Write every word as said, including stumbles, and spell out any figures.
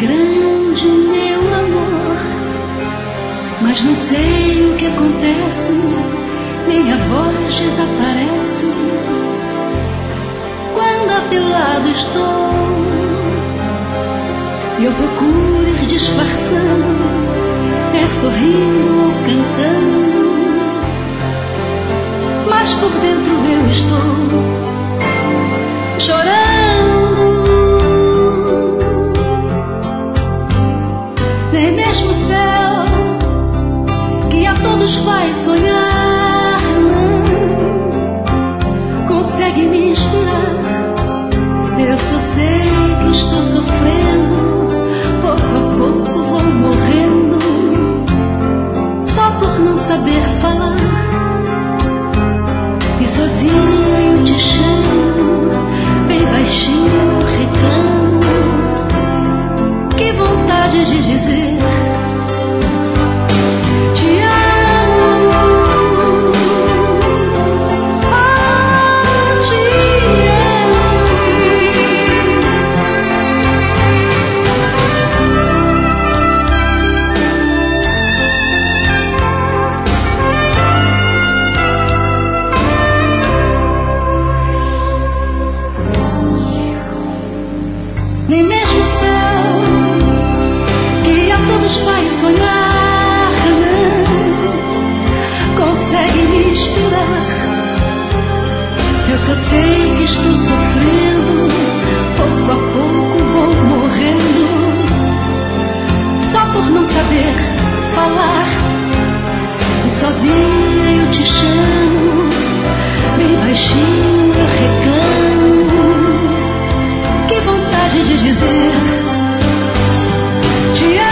grande, meu amor, mas não sei o que acontece, minha voz desaparece quando a teu lado estou. Eu procuro ir disfarçando, é sorrindo ou cantando, mas por dentro eu estou chorando. Nem mesmo o céu, que a todos faz sonhar, não consegue me inspirar. Eu só sei que estou sofrendo, pouco a pouco vou morrendo, só por não saber falar. E sozinha eu te chamo, bem baixinho eu reclamo. Que vontade de dizer te amo, ah, te nem mesmo o céu, que a todos faz sonhar, não consegue me inspirar. Eu só sei que estou sofrendo, pouco a pouco vou morrendo, só por não saber falar. E sozinha eu te chamo, bem baixinho eu reclamo. Que vontade de dizer te amo.